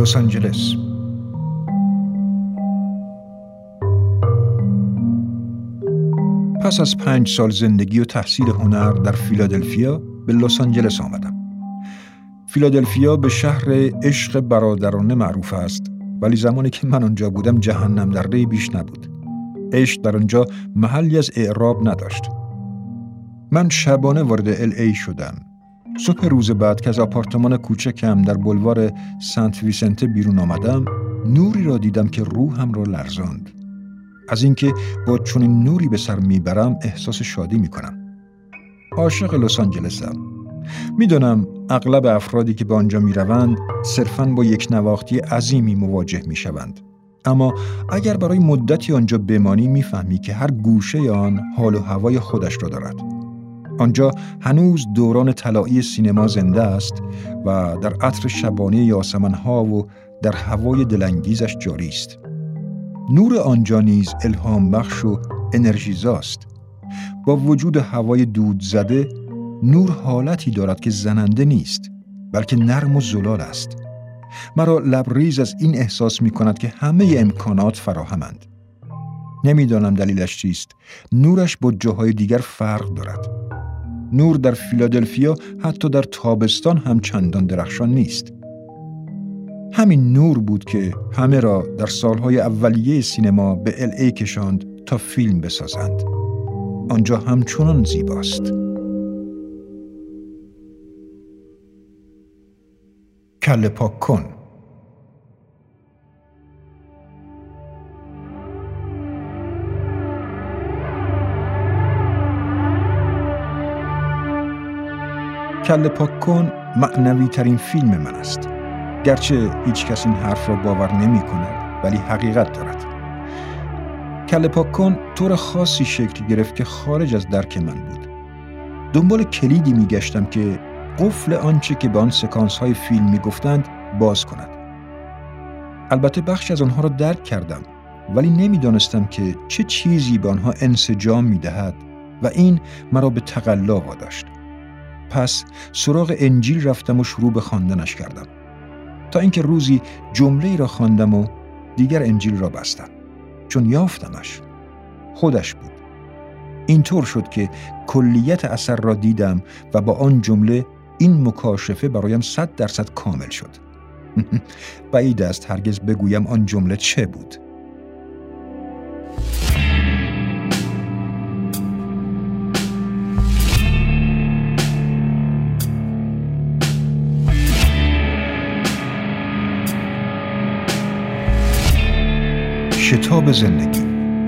لس آنجلس. پس از 5 سال زندگی و تحصیل هنر در فیلادلفیا به لس آنجلس آمدم. فیلادلفیا به شهر عشق برادرانه معروف است، ولی زمانی که من آنجا بودم جهنم در ری بیش نبود. عشق در آنجا محلی از اعراب نداشت. من شبانه وارد LA شدم. صبح روز بعد که از آپارتمان کوچکم در بولوار سنت ویسنته بیرون آمدم، نوری را دیدم که روحم را لرزاند. از اینکه با چنین نوری به سر میبرم احساس شادی میکنم. عاشق لس آنجلسم. میدونم اغلب افرادی که به آنجا میروند صرفاً با یک نواختی عظیمی مواجه میشوند. اما اگر برای مدتی آنجا بمانی میفهمی که هر گوشه آن حال و هوای خودش را دارد. آنجا هنوز دوران طلایی سینما زنده است و در عطر شبانه یاسمن‌ها و در هوای دلانگیزش جاری است. نور آنجا نیز الهام بخش و انرژیزاست. با وجود هوای دود زده، نور حالتی دارد که زننده نیست، بلکه نرم و زلال است. مرا لبریز از این احساس می کند که همه امکانات فراهمند. نمیدانم دلیلش چیست. نورش با جاهای دیگر فرق دارد. نور در فیلادلفیا حتی در تابستان هم چندان درخشان نیست. همین نور بود که همه را در سالهای اولیه سینما به LA کشاند تا فیلم بسازند. آنجا همچنان زیباست. کله پاک کن. کله پاک کن معنوی ترین فیلم من است. گرچه هیچ کس این حرف را باور نمی کند، ولی حقیقت دارد. کله پاک کن طور خاصی شکل گرفت که خارج از درک من بود. دنبال کلیدی می گشتم که قفل آنچه که به آن سکانس های فیلم می گفتند باز کند. البته بخش از آنها را درک کردم، ولی نمی دانستم که چه چیزی به آنها انسجام می دهد و این مرا به تقلا واداشت. پس سراغ انجیل رفتم و شروع به خواندنش کردم، تا اینکه روزی جمله‌ای را خواندم و دیگر انجیل را بستم، چون یافتمش. خودش بود. اینطور شد که کلیت اثر را دیدم و با آن جمله این مکاشفه برایم 100% کامل شد. بعید است هرگز بگویم آن جمله چه بود. شتاب زندگی.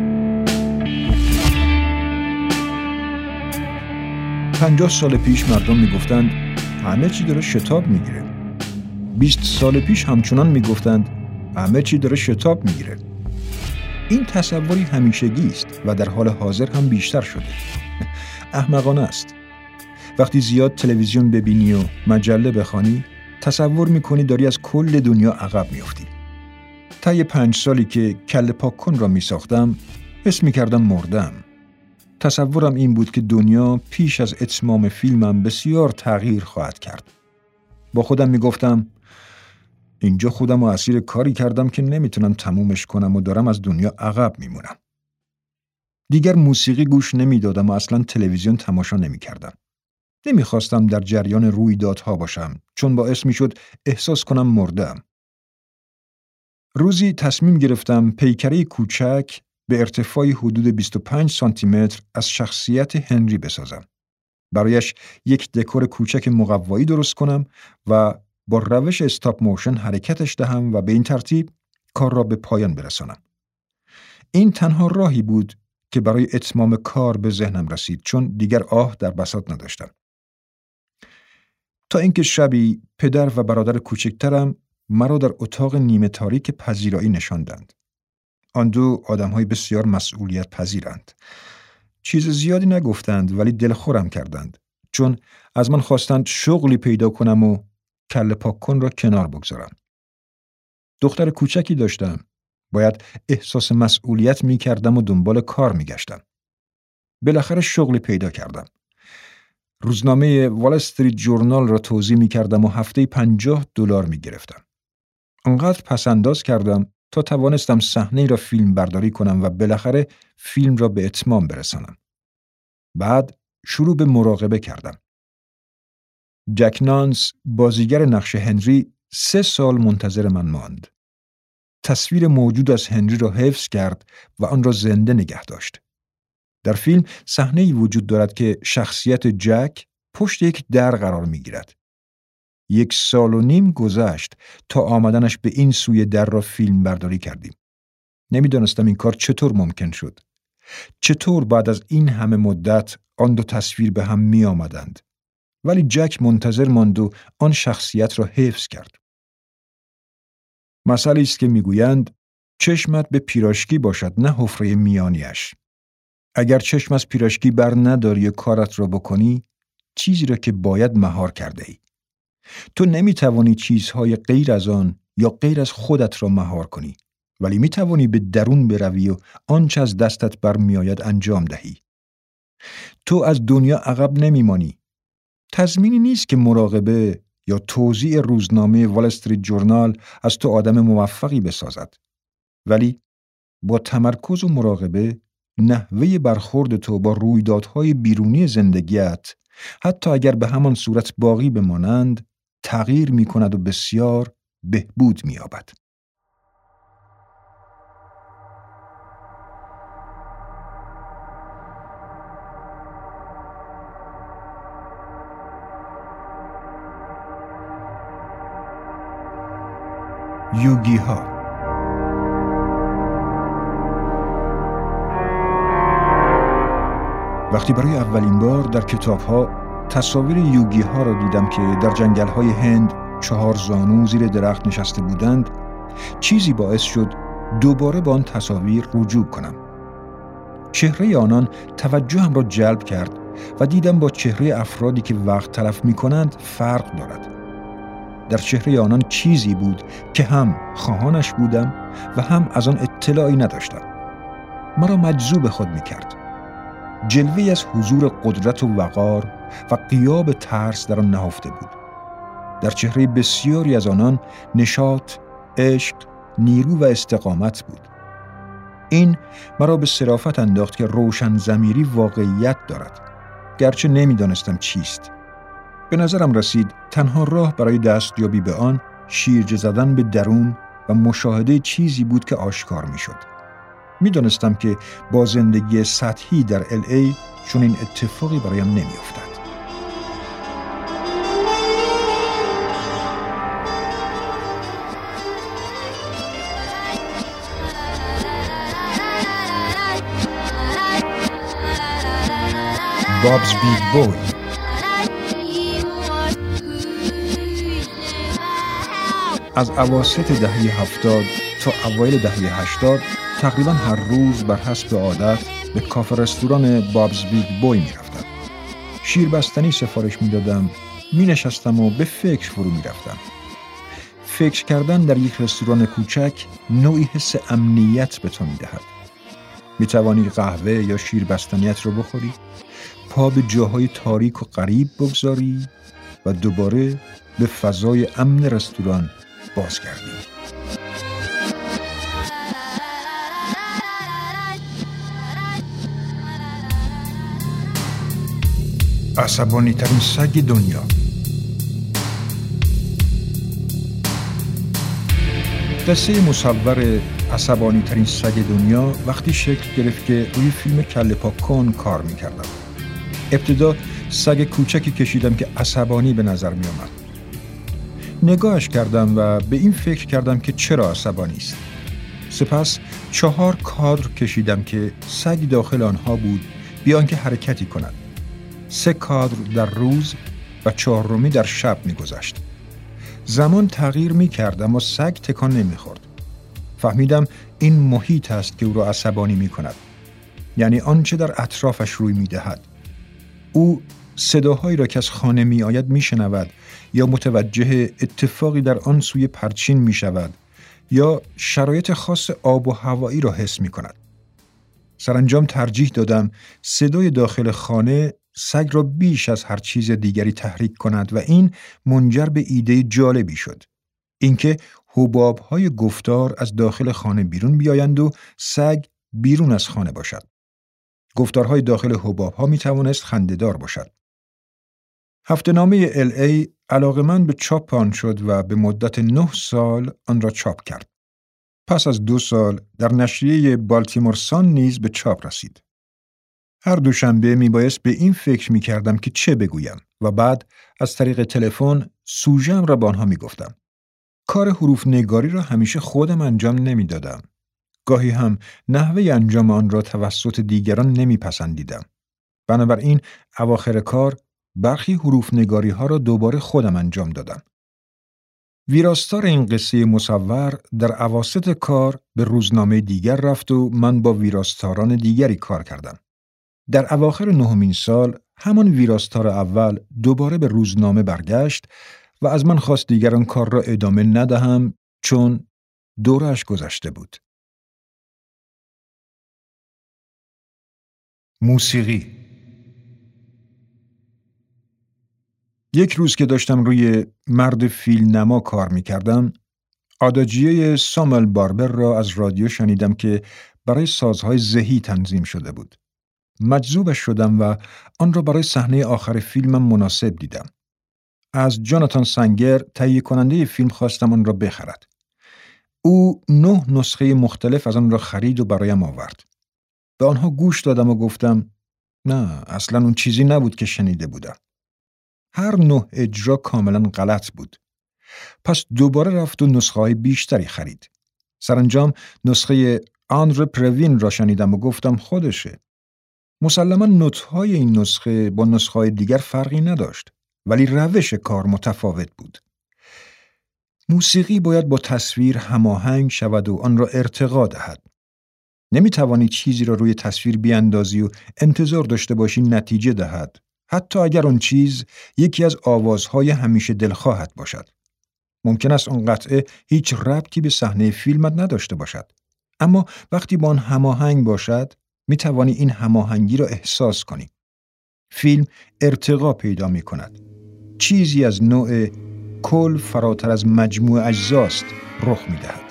50 سال پیش مردم میگفتند همه چی داره شتاب میگیره. 20 سال پیش همچنان میگفتند همه چی داره شتاب میگیره. این تصوری همیشگی است و در حال حاضر هم بیشتر شده. احمقانه است. وقتی زیاد تلویزیون ببینی و مجله بخوانی، تصور میکنی داری از کل دنیا عقب میافتی. طی 5 سالی که کله پاک کن را میساختم، حس میکردم مردم. تصورم این بود که دنیا پیش از اتمام فیلمم بسیار تغییر خواهد کرد. با خودم میگفتم اینجا خودم رو اسیر کاری کردم که نمیتونم تمومش کنم و دارم از دنیا عقب میمونم. دیگر موسیقی گوش نمیدادم و اصلا تلویزیون تماشا نمیکردم. نمیخواستم در جریان رویدادها باشم، چون باعث میشد احساس کنم مردم. روزی تصمیم گرفتم پیکره کوچک به ارتفاعی حدود 25 سانتی متر از شخصیت هنری بسازم. برایش یک دکور کوچک مقوایی درست کنم و با روش استاپ موشن حرکتش دهم و به این ترتیب کار را به پایان برسانم. این تنها راهی بود که برای اتمام کار به ذهنم رسید، چون دیگر آه در بساط نداشتم. تا اینکه شبی پدر و برادر کوچکترم مرا در اتاق نیمه تاریک پذیرایی نشاندند. آن دو آدم‌های بسیار مسئولیت پذیرند. چیز زیادی نگفتند ولی دلخورم کردند، چون از من خواستند شغلی پیدا کنم و کله پاک کن را کنار بگذارم. دختر کوچکی داشتم. باید احساس مسئولیت می‌کردم و دنبال کار می‌گشتم. بالاخره شغلی پیدا کردم. روزنامه وال استریت جورنال را توزیع می‌کردم و هفته‌ای $50 می‌گرفتم. انقدر پسنداز کردم تا توانستم صحنه‌ای را فیلم برداری کنم و بالاخره فیلم را به اتمام برسانم. بعد شروع به مراقبه کردم. جک نانس، بازیگر نقش هنری، 3 سال منتظر من ماند. تصویر موجود از هنری را حفظ کرد و آن را زنده نگه داشت. در فیلم صحنه‌ای وجود دارد که شخصیت جک پشت یک در قرار می‌گیرد. 1.5 سال گذشت تا آمدنش به این سوی در را فیلم برداری کردیم. نمی‌دانستم این کار چطور ممکن شد. چطور بعد از این همه مدت آن 2 تصویر به هم می آمدند. ولی جک منتظر ماند و آن شخصیت را حفظ کرد. مسئله است که میگویند چشمت به پیراشکی باشد نه حفره میانیش. اگر چشم از پیراشکی بر نداری و کارت را بکنی، چیزی را که باید مهار کرده ای. تو نمیتوانی چیزهای غیر از آن یا غیر از خودت را مهار کنی، ولی میتوانی به درون بروی و آنچه از دستت برمیآید انجام دهی. تو از دنیا عقب نمیمانی. تضمینی نیست که مراقبه یا توزیع روزنامه وال استریت جورنال از تو آدم موفقی بسازد. ولی با تمرکز و مراقبه، نحوه برخورد تو با رویدادهای بیرونی زندگیت، حتی اگر به همان صورت باقی بمانند، تغییر می کند و بسیار بهبود می یابد. یوگی ها. وقتی برای اولین بار در کتاب‌ها تصاویر یوگی ها را دیدم که در جنگل‌های هند 4 زانو زیر درخت نشسته بودند، چیزی باعث شد دوباره به آن تصاویر رجوع کنم. چهره آنان توجهم را جلب کرد و دیدم با چهره افرادی که وقت تلف می‌کنند فرق دارد. در چهره آنان چیزی بود که هم خواهانش بودم و هم از آن اطلاعی نداشتم. مرا مجذوب خود می‌کرد. جلوه‌ای از حضور قدرت و وقار و غیاب ترس در آن نهفته بود. در چهره بسیاری از آنان نشاط، عشق، نیرو و استقامت بود. این مرا به صرافت انداخت که روشن ضمیری واقعیت دارد، گرچه نمی‌دانستم چیست. به نظرم رسید تنها راه برای دستیابی به آن شیرجه زدن به درون و مشاهده چیزی بود که آشکار می‌شد. می‌دانستم که با زندگی سطحی در LA چون این اتفاقی برایم نمی‌افتد. بابز بیگ بوی. از اواسط دهه 70 تا اوایل دهه 80 تقریبا هر روز بر حسب عادت به کافه رستوران بابز بیگ بوی می رفتم. شیربستنی سفارش می دادم، می نشستم و به فکر فرو می رفتم. فکر کردن در یک رستوران کوچک نوعی حس امنیت به تو می دهد. می توانی قهوه یا شیربستنیت رو بخوری، پا به جاهای تاریک و غریب بگذاری و دوباره به فضای امن رستوران بازگردی. عصبانی ترین سگ دنیا. قصه مصور عصبانی ترین سگ دنیا وقتی شکل گرفت که روی فیلم کله پا کن کار می‌کردم. ابتدا سگ کوچکی کشیدم که عصبانی به نظر می آمد. نگاهش کردم و به این فکر کردم که چرا عصبانی است. سپس 4 کادر کشیدم که سگ داخل آنها بود بی آنکه حرکتی کند. 3 کادر در روز و 4می در شب می‌گذشت. زمان تغییر می‌کرد اما سگ تکان نمی‌خورد. فهمیدم این محیط است که او را عصبانی می‌کند. یعنی آنچه در اطرافش روی می‌دهد. او صداهایی را که از خانه می آید می شنود یا متوجه اتفاقی در آن سوی پرچین می شود یا شرایط خاص آب و هوایی را حس می کند. سرانجام ترجیح دادم صدای داخل خانه سگ را بیش از هر چیز دیگری تحریک کند و این منجر به ایده جالبی شد. اینکه حباب‌های گفتار از داخل خانه بیرون بیایند و سگ بیرون از خانه باشد. گفتارهای داخل حباب‌ها می توانست خنده‌دار باشد. هفته‌نامه LA علاقه‌مند به چاپ آن شد و به مدت 9 سال آن را چاپ کرد. پس از 2 سال در نشریه بالتیمور سان نیز به چاپ رسید. هر دوشنبه میبایست به این فکر میکردم که چه بگویم و بعد از طریق تلفن سوژه‌ام را به آنها میگفتم. کار حروف نگاری را همیشه خودم انجام نمیدادم. گاهی هم نحوه انجام آن را توسط دیگران نمیپسندیدم. بنابراین اواخر کار برخی حروف نگاری ها را دوباره خودم انجام دادم. ویراستار این قصه مصور در اواسط کار به روزنامه دیگر رفت و من با ویراستاران دیگری کار کردم. در اواخر 9مین سال همان ویراستار اول دوباره به روزنامه برگشت و از من خواست دیگر آن کار را ادامه ندهم چون دورش گذشته بود. موسیقی. یک روز که داشتم روی مرد فیلمنما کار می کردم، آداجیه ساموئل باربر را از رادیو شنیدم که برای سازهای زهی تنظیم شده بود. مجذوبش شدم و آن را برای صحنه آخر فیلمم مناسب دیدم. از جاناتان سنگر تهیه کننده فیلم خواستم آن را بخرد. او 9 نسخه مختلف از آن را خرید و برایم آورد. به آنها گوش دادم و گفتم نه، اصلا اون چیزی نبود که شنیده بودم. هر نوع اجرا کاملا غلط بود. پس دوباره رفت و نسخه‌های بیشتری خرید. سرانجام نسخه آندره پروین را شنیدم و گفتم خودشه. مسلماً نوت‌های این نسخه با نسخه‌های دیگر فرقی نداشت، ولی روش کار متفاوت بود. موسیقی باید با تصویر هماهنگ شود و آن را ارتقا دهد. نمی‌توانی چیزی را روی تصویر بیاندازی و انتظار داشته باشی نتیجه دهد، حتی اگر آن چیز یکی از آوازهای همیشه دلخواهت باشد. ممکن است آن قطعه هیچ ربطی به صحنه فیلمت نداشته باشد، اما وقتی با آن هماهنگ باشد می توانی این هماهنگی را احساس کنی. فیلم ارتقا پیدا می کند. چیزی از نوع کل فراتر از مجموع اجزاست رخ می دهد.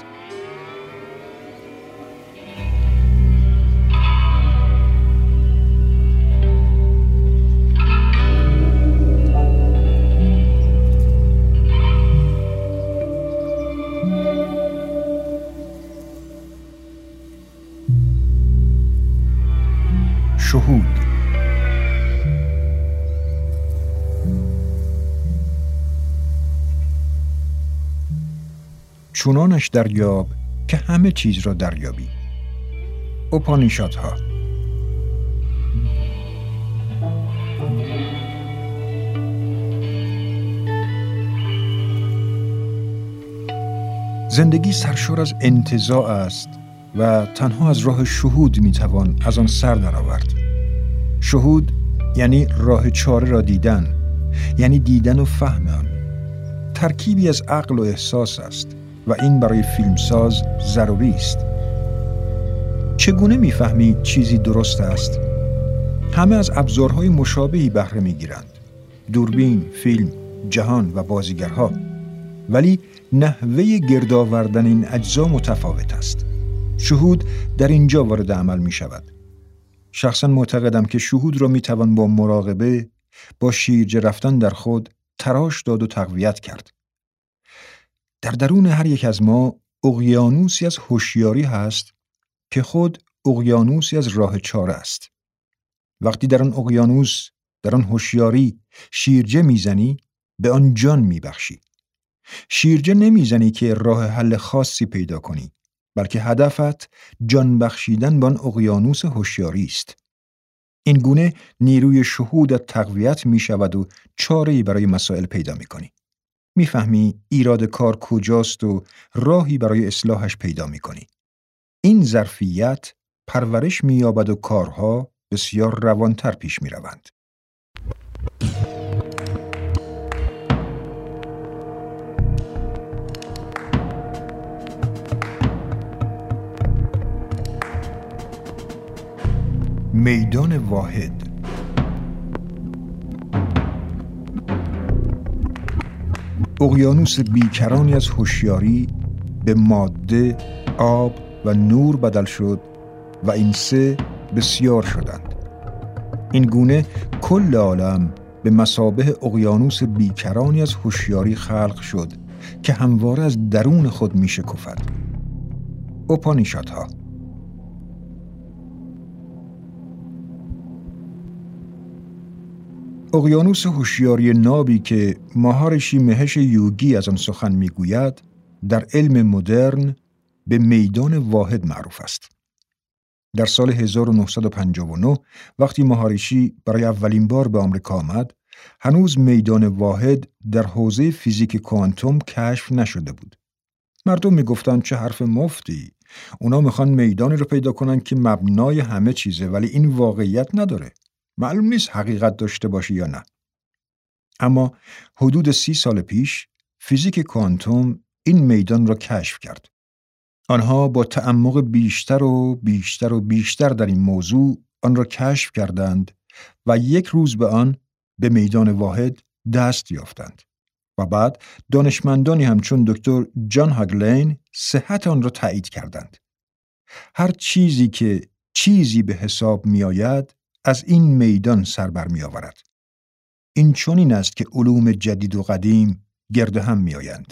شهود. چونانش دریاب که همه چیز را دریابی. اوپانیشادها. زندگی سرشار از انتزاع است و تنها از راه شهود میتوان از آن سر درآورد. شهود یعنی راه چاره را دیدن، یعنی دیدن و فهم آن. ترکیبی از عقل و احساس است و این برای فیلمساز ضروری است. چگونه میفهمی چیزی درست است؟ همه از ابزارهای مشابهی بهره میگیرند: دوربین، فیلم، جهان و بازیگرها. ولی نحوه گرد آوردن این اجزا متفاوت است. شهود در اینجا وارد عمل می شود. شخصا معتقدم که شهود را می توان با مراقبه، با شیرجه رفتن در خود تراش داد و تقویت کرد. در درون هر یک از ما اقیانوسی از هوشیاری هست که خود اقیانوسی از راه چاره است. وقتی در آن اقیانوس، در آن هوشیاری شیرجه میزنی، به آن جان میبخشی. شیرجه نمیزنی که راه حل خاصی پیدا کنی، بلکه هدفت جان بخشیدن به آن اقیانوس هوشیاری است. این گونه نیروی شهودت تقویت می شود و چاره‌ای برای مسائل پیدا می کنی. می فهمی ایراد کار کجاست و راهی برای اصلاحش پیدا می کنی. این ظرفیت پرورش می یابد و کارها بسیار روانتر پیش می روند. میدان واحد. اقیانوس بیکرانی از هوشیاری به ماده، آب و نور بدل شد و این سه بسیار شدند. این گونه کل عالم به مثابه اقیانوس بیکرانی از هوشیاری خلق شد که همواره از درون خود می شکفد. اوپانیشادها. اقیانوس هوشیاری نابی که ماهارشی مهش یوگی از آن سخن میگوید، در علم مدرن به میدان واحد معروف است. در سال 1959 وقتی ماهاریشی برای اولین بار به آمریکا آمد، هنوز میدان واحد در حوزه فیزیک کوانتوم کشف نشده بود. مردم میگفتن چه حرف مفتی، اونا میخوان میدانی رو پیدا کنن که مبنای همه چیزه، ولی این واقعیت نداره. معلوم نیست حقیقت داشته باشه یا نه. اما حدود 30 سال پیش فیزیک کوانتوم این میدان را کشف کرد. آنها با تعمق بیشتر و بیشتر و بیشتر در این موضوع آن را کشف کردند و یک روز به میدان واحد دست یافتند. و بعد دانشمندانی همچون دکتر جان هاگلین صحت آن را تایید کردند. هر چیزی که چیزی به حساب می آید از این میدان سر بر می آورد. این چنین است که علوم جدید و قدیم گرد هم می آیند.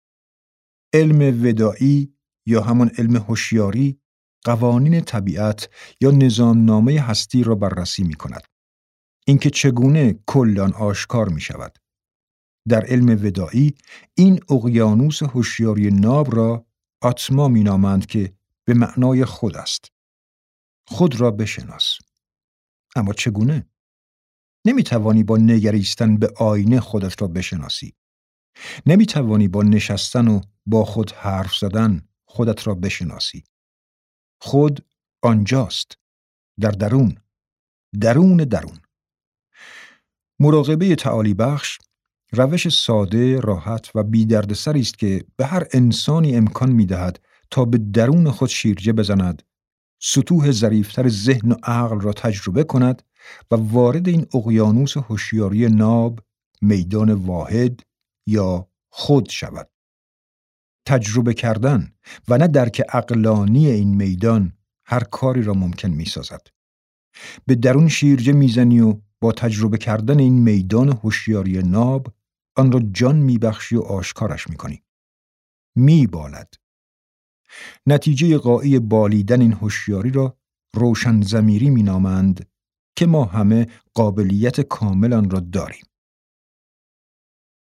علم ودائی یا همان علم هوشیاری قوانین طبیعت یا نظامنامه هستی را بررسی می کند. اینکه چگونه کل آن آشکار می شود. در علم ودائی این اقیانوس هوشیاری ناب را آتما می نامند که به معنای خود است. خود را بشناس. اما چگونه؟ نمی توانی با نگریستن به آینه خودت را بشناسی. نمی توانی با نشستن و با خود حرف زدن خودت را بشناسی. خود آنجاست. در درون. درون. مراقبه تعالی بخش روش ساده، راحت و بی دردسری است که به هر انسانی امکان می دهد تا به درون خود شیرجه بزند، سطوح ظریفتر ذهن و عقل را تجربه کند و وارد این اقیانوس هوشیاری ناب، میدان واحد یا خود شود. تجربه کردن و نه درک عقلانی این میدان هر کاری را ممکن می سازد. به درون شیرجه میزنی و با تجربه کردن این میدان هوشیاری ناب آن را جان میبخشی و آشکارش میکنی. میبالد. نتیجه غایی بالیدن این هوشیاری را روشن ضمیری مینامند که ما همه قابلیت کامل آن را داریم.